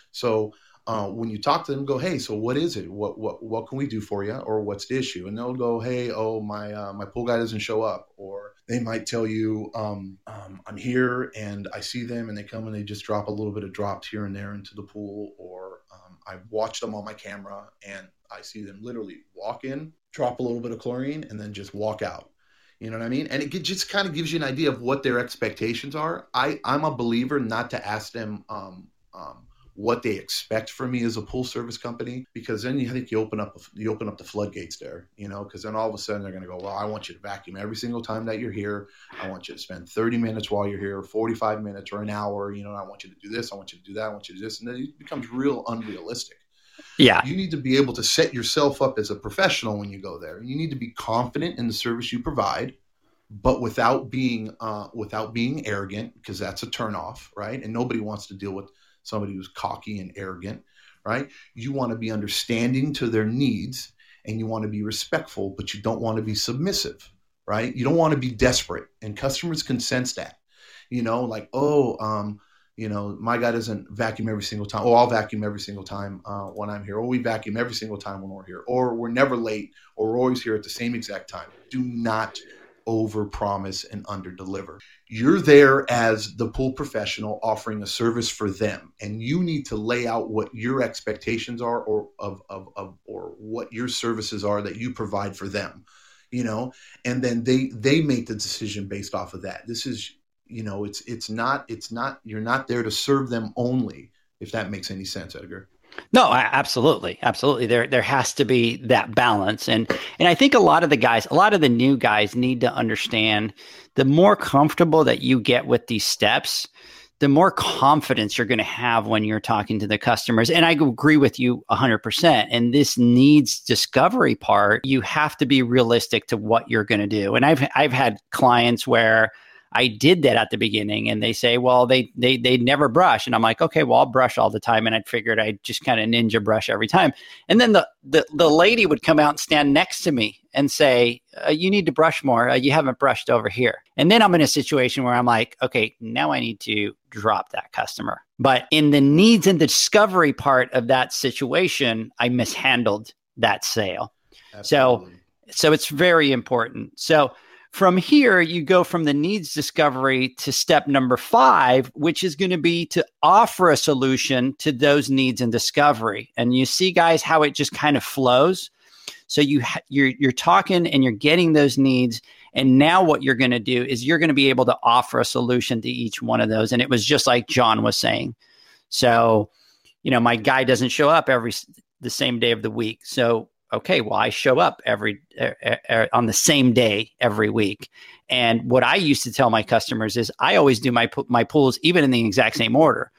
So uh, when you talk to them, go, hey, so what is it? What what what can we do for you? Or what's the issue? And they'll go, hey, oh, my uh, my pool guy doesn't show up. Or they might tell you, um, um, I'm here and I see them and they come and they just drop a little bit of drops here and there into the pool. Or um, I watch them on my camera and I see them literally walk in, drop a little bit of chlorine, and then just walk out. You know what I mean? And it just kind of gives you an idea of what their expectations are. I, I'm a believer not to ask them um, um, what they expect from me as a pool service company, because then you I think you open up you open up the floodgates there, you know, because then all of a sudden they're going to go, well, I want you to vacuum every single time that you're here. I want you to spend thirty minutes while you're here, forty-five minutes or an hour. You know, I want you to do this. I want you to do that. I want you to do this. And then it becomes real unrealistic. Yeah. You need to be able to set yourself up as a professional when you go there. You need to be confident in the service you provide, but without being uh, without being arrogant, because that's a turnoff, right? And nobody wants to deal with somebody who's cocky and arrogant, right? You want to be understanding to their needs and you want to be respectful, but you don't want to be submissive, right? You don't want to be desperate, and customers can sense that, you know, like, oh, um, you know, my guy doesn't vacuum every single time. Oh, I'll vacuum every single time uh, when I'm here. Or we vacuum every single time when we're here. Or we're never late. Or we're always here at the same exact time. Do not overpromise and underdeliver. You're there as the pool professional offering a service for them, and you need to lay out what your expectations are, or of, of, of or what your services are that you provide for them. You know, and then they they make the decision based off of that. This is You know, it's it's not it's not you're not there to serve them only, if that makes any sense, Edgar. No, absolutely, absolutely. There there has to be that balance, and and I think a lot of the guys, a lot of the new guys, need to understand the more comfortable that you get with these steps, the more confidence you're going to have when you're talking to the customers. And I agree with you one hundred percent. And this needs discovery part, you have to be realistic to what you're going to do. And I've I've had clients where I did that at the beginning, and they say, well, they they they never brush. And I'm like, okay, well, I'll brush all the time. And I figured I'd just kind of ninja brush every time. And then the the, the lady would come out and stand next to me and say, uh, you need to brush more. Uh, you haven't brushed over here. And then I'm in a situation where I'm like, okay, now I need to drop that customer. But in the needs and the discovery part of that situation, I mishandled that sale. Absolutely. So, so it's very important. So from here, you go from the needs discovery to step number five, which is going to be to offer a solution to those needs and discovery. And you see, guys, how it just kind of flows. So you ha- you're you're talking and you're getting those needs, and now what you're going to do is you're going to be able to offer a solution to each one of those. And it was just like John was saying. So, you know, my guy doesn't show up every the same day of the week. So okay, well, I show up every uh, uh, on the same day every week. And what I used to tell my customers is I always do my my pools even in the exact same order.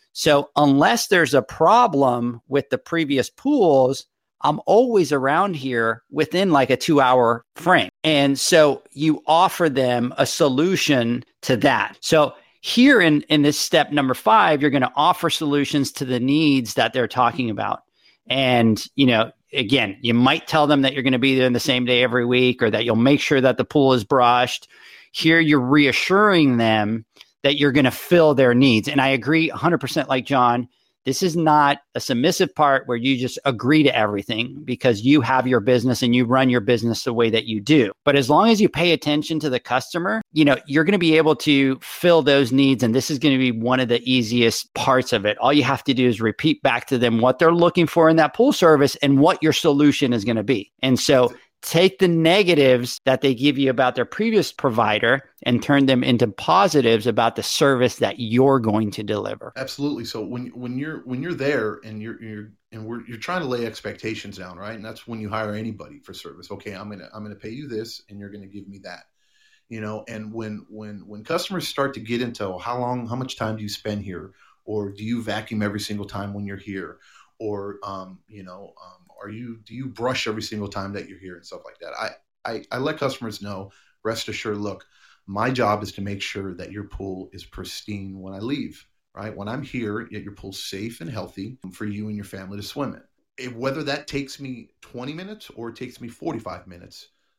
So unless there's a problem with the previous pools, I'm always around here within like a two hour frame. And so you offer them a solution to that. So here in, in this step number five, you're going to offer solutions to the needs that they're talking about. And, you know, again, you might tell them that you're going to be there in the same day every week, or that you'll make sure that the pool is brushed. Here, you're reassuring them that you're going to fill their needs. And I agree one hundred percent like John. This is not a submissive part where you just agree to everything because you have your business and you run your business the way that you do. But as long as you pay attention to the customer, you know, you're going to be able to fill those needs. And this is going to be one of the easiest parts of it. All you have to do is repeat back to them what they're looking for in that pool service and what your solution is going to be. And so take the negatives that they give you about their previous provider and turn them into positives about the service that you're going to deliver. Absolutely. So when when you're when you're there and you're you're and we're you're trying to lay expectations down, right? And that's when you hire anybody for service. Okay, I'm gonna I'm gonna pay you this, and you're gonna give me that. You know, and when when when customers start to get into, oh, how long, how much time do you spend here, or do you vacuum every single time when you're here, or um, you know, um, are you do you brush every single time that you're here and stuff like that? I, I, I let customers know, rest assured, look, my job is to make sure that your pool is pristine when I leave, right? When I'm here, your pool's safe and healthy for you and your family to swim in. If, whether that takes me twenty minutes or it takes me forty-five minutes,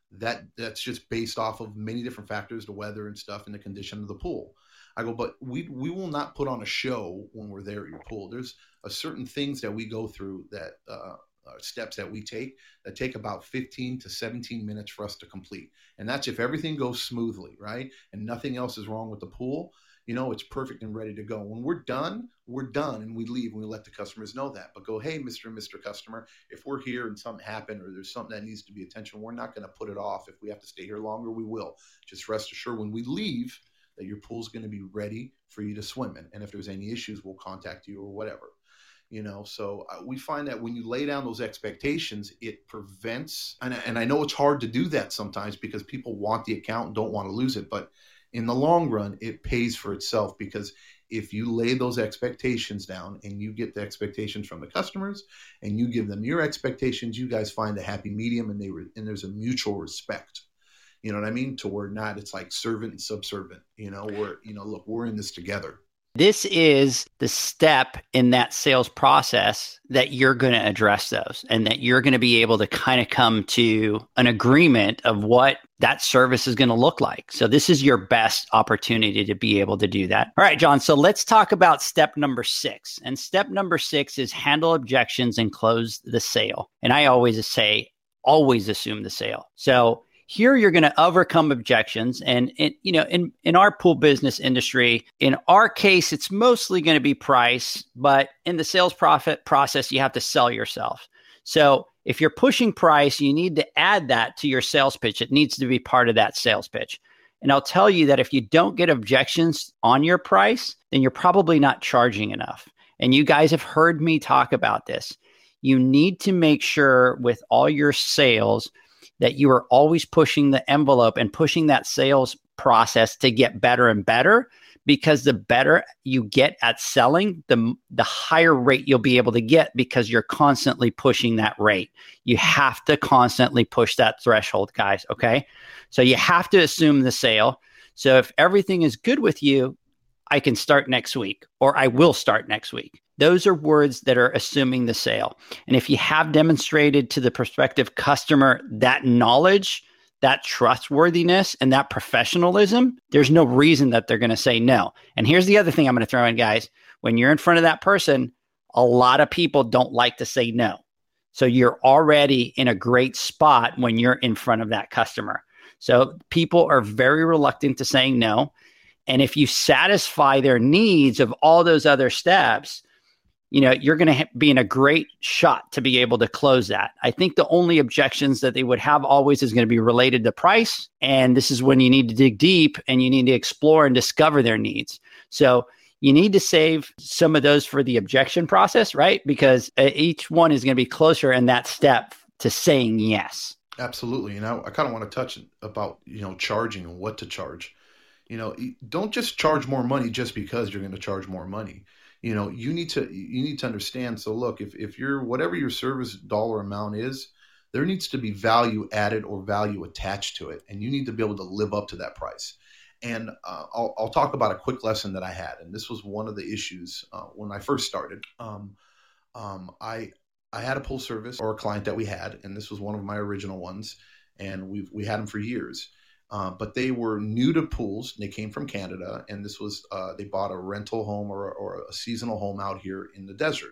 that that's just based off of many different factors, the weather and stuff and the condition of the pool. I go, but we we will not put on a show when we're there at your pool. There's a certain things that we go through that uh, uh, steps that we take that take about fifteen to seventeen minutes for us to complete. And that's if everything goes smoothly, right? And nothing else is wrong with the pool. You know, it's perfect and ready to go. When we're done, we're done and we leave and we let the customers know that. But go, hey, Mister and Mister Customer, if we're here and something happened or there's something that needs to be attention, we're not going to put it off. If we have to stay here longer, we will. Just rest assured when we leave that your pool's going to be ready for you to swim in. And if there's any issues, we'll contact you or whatever. You know, so uh, we find that when you lay down those expectations, it prevents, and, and I know it's hard to do that sometimes because people want the account and don't want to lose it, but in the long run, it pays for itself because if you lay those expectations down and you get the expectations from the customers and you give them your expectations, you guys find a happy medium and they re- and there's a mutual respect. You know what I mean? To where not, it's like servant and subservient, you know, where, you know, look, we're in this together. This is the step in that sales process that you're going to address those and that you're going to be able to kind of come to an agreement of what that service is going to look like. So this is your best opportunity to be able to do that. All right, John. So let's talk about step number six. And step number six is handle objections and close the sale. And I always say, always assume the sale. So here you're going to overcome objections. And, it, you know, in, in our pool business industry, in our case, it's mostly going to be price, but in the sales profit process, you have to sell yourself. So if you're pushing price, you need to add that to your sales pitch. It needs to be part of that sales pitch. And I'll tell you that if you don't get objections on your price, then you're probably not charging enough. And you guys have heard me talk about this. You need to make sure with all your sales that you are always pushing the envelope and pushing that sales process to get better and better, because the better you get at selling, the, the higher rate you'll be able to get because you're constantly pushing that rate. You have to constantly push that threshold, guys, okay? So you have to assume the sale. So if everything is good with you, I can start next week, or I will start next week. Those are words that are assuming the sale. And if you have demonstrated to the prospective customer that knowledge, that trustworthiness, and that professionalism, there's no reason that they're going to say no. And here's the other thing I'm going to throw in, guys. When you're in front of that person, a lot of people don't like to say no. So you're already in a great spot when you're in front of that customer. So people are very reluctant to saying no. And if you satisfy their needs of all those other steps, you know, you're going to ha- be in a great shot to be able to close that. I think the only objections that they would have always is going to be related to price. And this is when you need to dig deep and you need to explore and discover their needs. So you need to save some of those for the objection process, right? Because uh, each one is going to be closer in that step to saying yes. Absolutely. And I, I kind of want to touch about, you know, charging and what to charge. You know, don't just charge more money just because you're going to charge more money. You know, you need to you need to understand. So look, if, if you're whatever your service dollar amount is, there needs to be value added or value attached to it. And you need to be able to live up to that price. And uh, I'll, I'll talk about a quick lesson that I had. And this was one of the issues uh, when I first started. Um, um, I I had a pool service or a client that we had, and this was one of my original ones. And we we had them for years. Uh, but they were new to pools. They came from Canada, and this was uh, they bought a rental home or, or a seasonal home out here in the desert.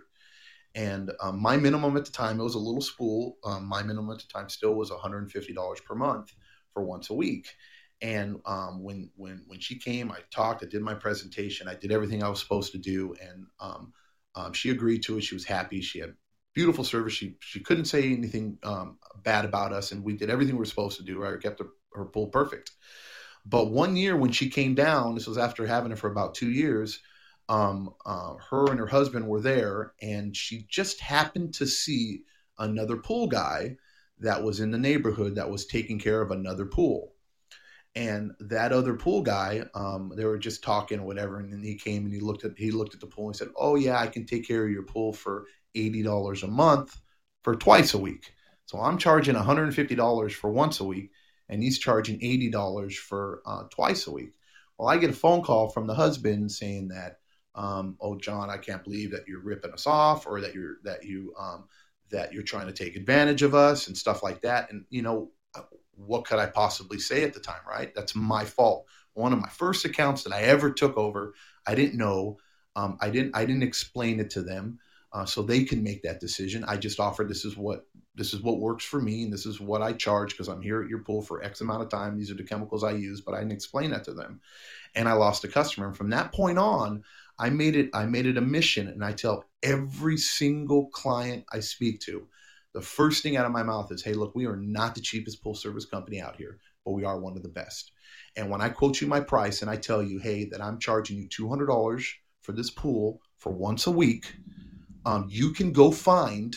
And um, my minimum at the time, it was a little spool. Um, my minimum at the time still was one hundred fifty dollars per month for once a week. And um, when when when she came, I talked, I did my presentation, I did everything I was supposed to do, and um, um, she agreed to it. She was happy. She had beautiful service. She she couldn't say anything um, bad about us, and we did everything we were supposed to do. Right, we kept her, her pool perfect. But one year when she came down, this was after having it for about two years. Um, uh, her and her husband were there, and she just happened to see another pool guy that was in the neighborhood that was taking care of another pool. And that other pool guy, um, they were just talking or whatever, and then he came and he looked at he looked at the pool and said, "Oh yeah, I can take care of your pool for eighty dollars a month for twice a week." So I'm charging one hundred fifty dollars for once a week, and he's charging eighty dollars for uh, twice a week. Well, I get a phone call from the husband saying that, um, "Oh, John, I can't believe that you're ripping us off, or that you're that you um, that you're trying to take advantage of us and stuff like that." And you know, what could I possibly say at the time, right? That's my fault. One of my first accounts that I ever took over, I didn't know. Um, I didn't I didn't explain it to them uh, so they can make that decision. I just offered this is what this is what works for me, and this is what I charge because I'm here at your pool for X amount of time. These are the chemicals I use, but I didn't explain that to them, and I lost a customer. And from that point on, I made it I made it a mission, and I tell every single client I speak to, the first thing out of my mouth is, hey, look, we are not the cheapest pool service company out here, but we are one of the best. And when I quote you my price and I tell you, hey, that I'm charging you two hundred dollars for this pool for once a week, um, you can go find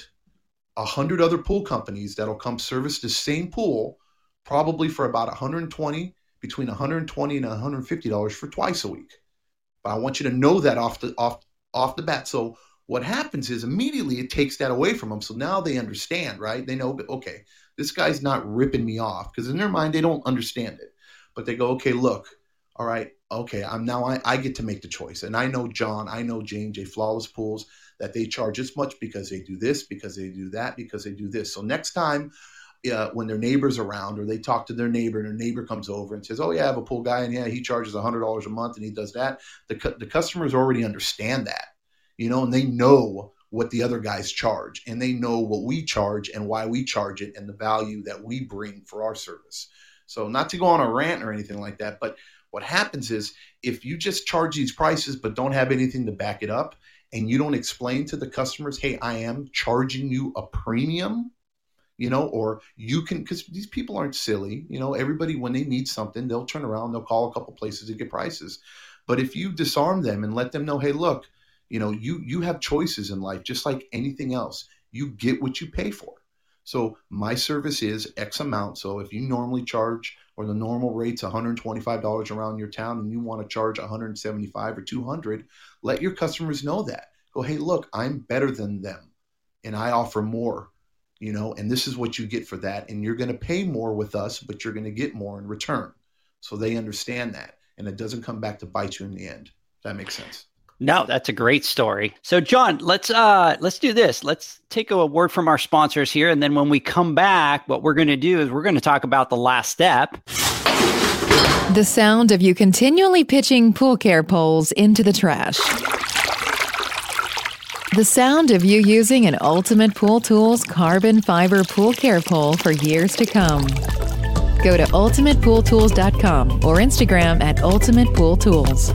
a hundred other pool companies that'll come service the same pool, probably for about one hundred twenty, between one hundred twenty and one hundred fifty dollars for twice a week. But I want you to know that off the off off the bat. So what happens is immediately it takes that away from them. So now they understand, right? They know, okay, this guy's not ripping me off, because in their mind they don't understand it. But they go, okay, look, all right, okay, I'm now I, I get to make the choice. And I know John, I know J and J Flawless Pools, that they charge this much because they do this, because they do that, because they do this. So next time uh, when their neighbor's around, or they talk to their neighbor and their neighbor comes over and says, oh yeah, I have a pool guy and yeah, he charges one hundred dollars a month and he does that. The, the customers already understand that, you know, and they know what the other guys charge, and they know what we charge and why we charge it and the value that we bring for our service. So not to go on a rant or anything like that, but what happens is if you just charge these prices but don't have anything to back it up, and you don't explain to the customers, hey, I am charging you a premium, you know, or you can, because these people aren't silly, you know, everybody, when they need something, they'll turn around, they'll call a couple places to get prices. But if you disarm them and let them know, hey, look, you know, you you have choices in life, just like anything else. You get what you pay for. So my service is X amount. So if you normally charge, or the normal rate's one hundred twenty-five dollars around your town, and you want to charge one hundred seventy-five or two hundred, let your customers know that. Go, hey, look, I'm better than them and I offer more, you know, and this is what you get for that. And you're going to pay more with us, but you're going to get more in return. So they understand that, and it doesn't come back to bite you in the end. If that makes sense. No, that's a great story. So John, let's uh, let's do this. Let's take a word from our sponsors here. And then when we come back, what we're going to do is we're going to talk about the last step. The sound of you continually pitching pool care poles into the trash. The sound of you using an Ultimate Pool Tools carbon fiber pool care pole for years to come. Go to ultimate pool tools dot com or Instagram at ultimate pool tools.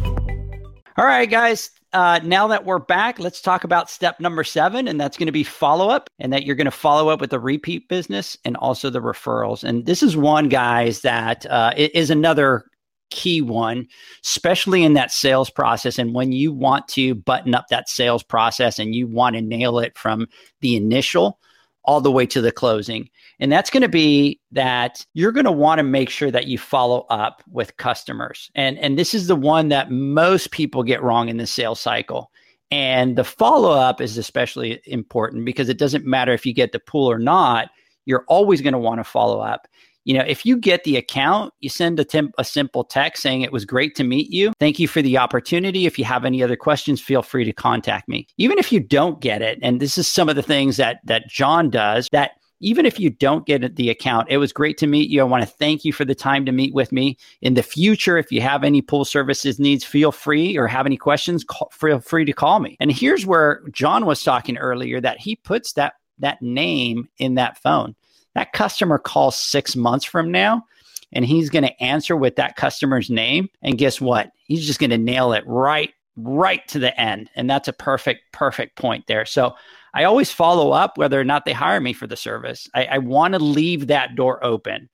All right, guys. Uh, now that we're back, let's talk about step number seven, and that's going to be follow-up, and that you're going to follow up with the repeat business and also the referrals. And this is one, guys, that uh, is another key one, especially in that sales process. And when you want to button up that sales process and you want to nail it from the initial all the way to the closing. And that's going to be that you're going to want to make sure that you follow up with customers. And, and this is the one that most people get wrong in the sales cycle. And the follow-up is especially important because it doesn't matter if you get the pool or not, you're always going to want to follow up. You know, if you get the account, you send a, temp, a simple text saying it was great to meet you. Thank you for the opportunity. If you have any other questions, feel free to contact me. Even if you don't get it, and this is some of the things that that John does, that even if you don't get the account, it was great to meet you. I want to thank you for the time to meet with me. In the future, if you have any pool services needs, feel free, or have any questions, call, feel free to call me. And here's where John was talking earlier, that he puts that that name in that phone. That customer calls six months from now, and he's going to answer with that customer's name. And guess what? He's just going to nail it right, right to the end. And that's a perfect, perfect point there. So I always follow up whether or not they hire me for the service. I, I want to leave that door open.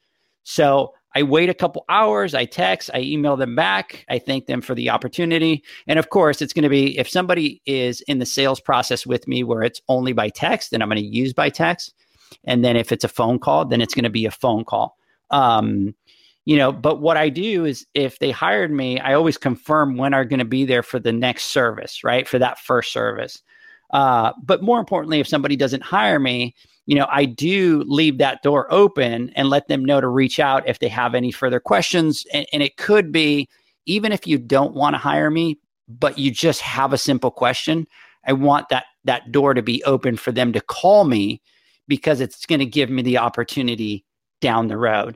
So I wait a couple hours, I text, I email them back, I thank them for the opportunity. And of course, it's going to be, if somebody is in the sales process with me where it's only by text, then I'm going to use by text. And then if it's a phone call, then it's going to be a phone call. Um, you know, but what I do is if they hired me, I always confirm when I'm going to be there for the next service, right? For that first service. Uh, but more importantly, if somebody doesn't hire me, you know, I do leave that door open and let them know to reach out if they have any further questions. And, and it could be, even if you don't want to hire me, but you just have a simple question, I want that that door to be open for them to call me, because it's going to give me the opportunity down the road.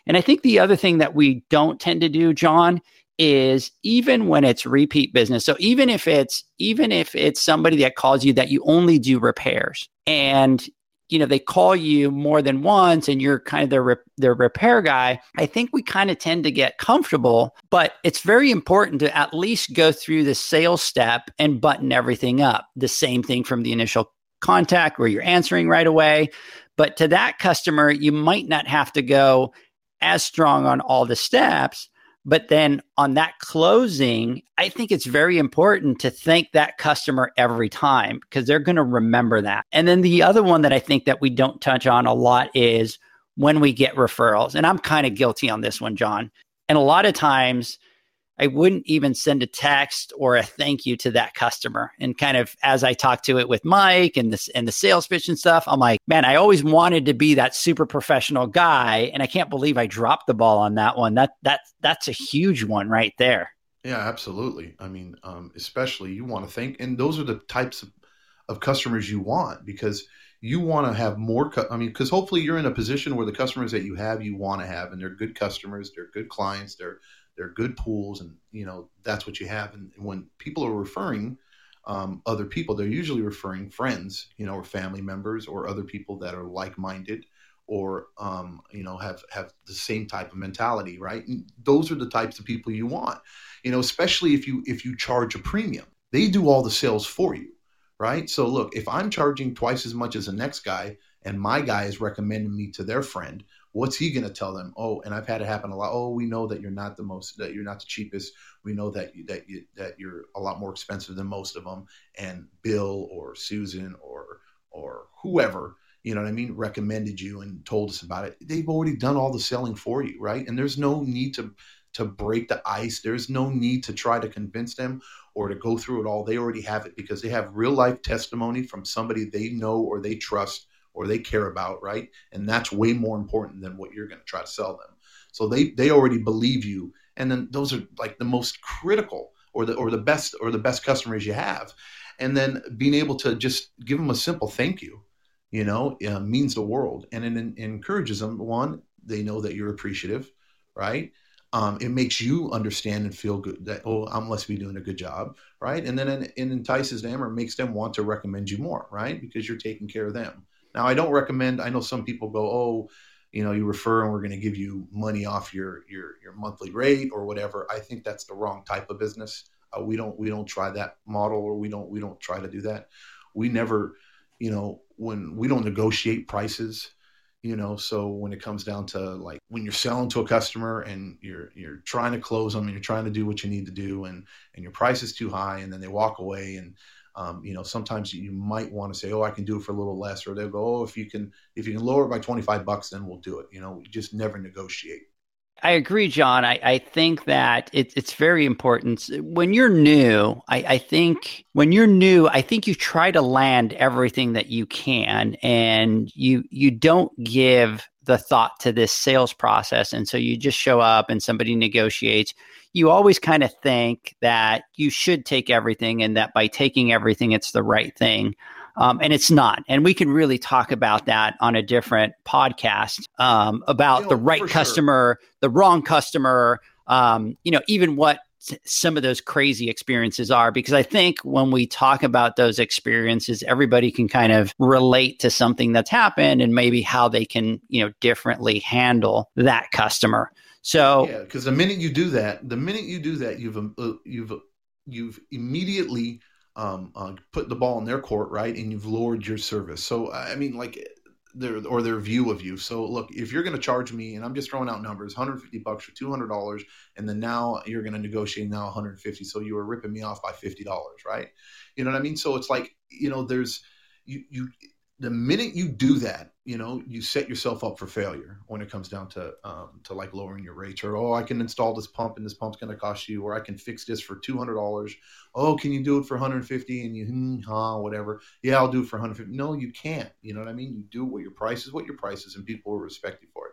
And I think the other thing that we don't tend to do, John, is even when it's repeat business. So even if it's even if it's somebody that calls you that you only do repairs, and you know they call you more than once, and you're kind of their rep- their repair guy, I think we kind of tend to get comfortable. But it's very important to at least go through the sales step and button everything up. The same thing from the initial contact where you're answering right away. But to that customer, you might not have to go as strong on all the steps. But then on that closing, I think it's very important to thank that customer every time because they're going to remember that. And then the other one that I think that we don't touch on a lot is when we get referrals. And I'm kind of guilty on this one, John. And a lot of times I wouldn't even send a text or a thank you to that customer. And kind of as I talk to it with Mike and this and the sales pitch and stuff, I'm like, man, I always wanted to be that super professional guy. And I can't believe I dropped the ball on that one. That that that's a huge one right there. Yeah, absolutely. I mean, um, especially you want to think, and those are the types of, of customers you want because you want to have more. Cu- I mean, because hopefully you're in a position where the customers that you have, you want to have, and they're good customers, they're good clients, they're They're good pools, and you know that's what you have. And when people are referring um, other people, they're usually referring friends, you know, or family members, or other people that are like-minded, or um, you know have have the same type of mentality, right? And those are the types of people you want, you know, especially if you if you charge a premium. They do all the sales for you, right? So look, if I'm charging twice as much as the next guy, and my guy is recommending me to their friend, what's he going to tell them? Oh, and I've had it happen a lot. Oh, we know that you're not the most, that you're not the cheapest. We know that you, that you, that you're a lot more expensive than most of them. And Bill or Susan or or whoever, you know what I mean, recommended you and told us about it. They've already done all the selling for you, right? And there's no need to to break the ice. There's no need to try to convince them or to go through it all. They already have it because they have real life testimony from somebody they know or they trust or they care about, right? And that's way more important than what you're going to try to sell them. So they they already believe you. And then those are like the most critical or the or the best or the best customers you have. And then being able to just give them a simple thank you, you know, uh, means the world. And it, it encourages them. One, they know that you're appreciative, right? Um, it makes you understand and feel good that, oh, I must be doing a good job, right? And then it, it entices them or makes them want to recommend you more, right? Because you're taking care of them. Now, I don't recommend, I know some people go, oh, you know, you refer and we're going to give you money off your, your, your monthly rate or whatever. I think that's the wrong type of business. Uh, we don't, we don't try that model, or we don't, we don't try to do that. We never, you know, when we don't negotiate prices, you know, so when it comes down to like when you're selling to a customer and you're, you're trying to close them and you're trying to do what you need to do and, and your price is too high and then they walk away and, Um, you know, sometimes you might want to say, oh, I can do it for a little less, or they'll go, oh, if you can, if you can lower it by twenty-five bucks, then we'll do it. You know, we just never negotiate. I agree, John. I, I think that it, it's very important. When you're new, I, I think when you're new, I think you try to land everything that you can, and you you don't give the thought to this sales process. And so you just show up and somebody negotiates. You always kind of think that you should take everything and that by taking everything, it's the right thing. Um, and it's not. And we can really talk about that on a different podcast um, about you know, the right customer, sure. the wrong customer, um, you know, even what some of those crazy experiences are, because I think when we talk about those experiences, everybody can kind of relate to something that's happened and maybe how they can, you know, differently handle that customer. So, yeah, because the minute you do that, the minute you do that, you've uh, you've you've immediately um, uh, put the ball in their court, right? And you've lowered your service. So, I mean, like their or their view of you. So, look, if you're going to charge me, and I'm just throwing out numbers, one hundred fifty bucks or two hundred dollars, and then now you're going to negotiate now one hundred fifty. So you were ripping me off by fifty dollars, right? You know what I mean? So it's like, you know, there's you you. The minute you do that, you know, you set yourself up for failure when it comes down to um, to like lowering your rates, or, oh, I can install this pump and this pump's going to cost you, or I can fix this for two hundred dollars. Oh, can you do it for one hundred fifty? And you, hmm, huh, whatever. Yeah, I'll do it for one hundred fifty. No, you can't. You know what I mean? You do what your price is, what your price is, and people will respect you for it.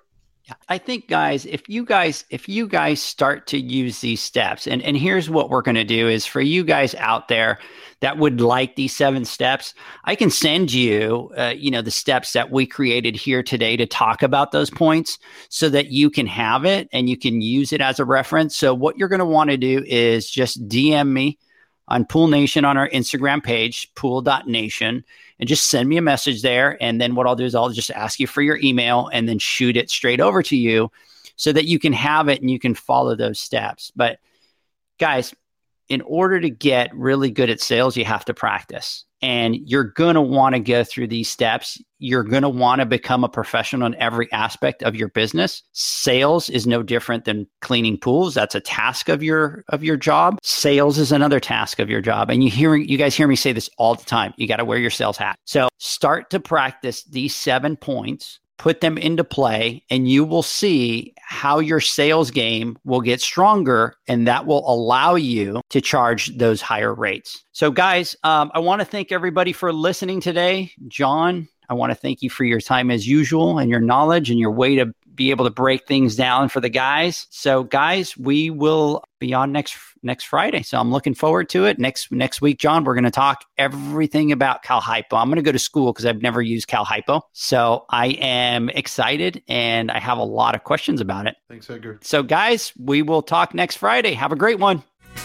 Yeah. I think, guys, if you guys, if you guys start to use these steps, and, and here's what we're going to do is for you guys out there that would like these seven steps, I can send you, uh, you know, the steps that we created here today to talk about those points so that you can have it and you can use it as a reference. So what you're going to want to do is just D M me on Pool Nation on our Instagram page, pool dot nation, and just send me a message there. And then what I'll do is I'll just ask you for your email and then shoot it straight over to you so that you can have it and you can follow those steps. But guys, in order to get really good at sales, you have to practice. And you're going to want to go through these steps. You're going to want to become a professional in every aspect of your business. Sales is no different than cleaning pools. That's a task of your of your job. Sales is another task of your job. And you hear you guys hear me say this all the time. You got to wear your sales hat. So start to practice these seven points. Put them into play, and you will see how your sales game will get stronger, and that will allow you to charge those higher rates. So guys, um, I want to thank everybody for listening today. John, I want to thank you for your time as usual and your knowledge and your way to be able to break things down for the guys. So guys, we will be on next next Friday. So I'm looking forward to it. Next next week, John, we're going to talk everything about CalHypo. I'm going to go to school because I've never used CalHypo. So I am excited and I have a lot of questions about it. Thanks, Edgar. So guys, we will talk next Friday. Have a great one.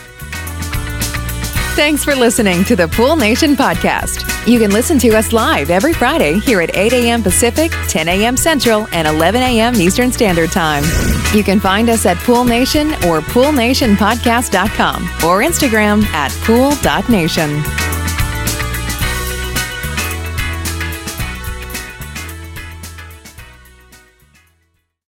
Thanks for listening to the Pool Nation podcast. You can listen to us live every Friday here at eight a.m. Pacific, ten a.m. Central, and eleven a.m. Eastern Standard Time. You can find us at Pool Nation or pool nation podcast dot com or Instagram at pool dot nation.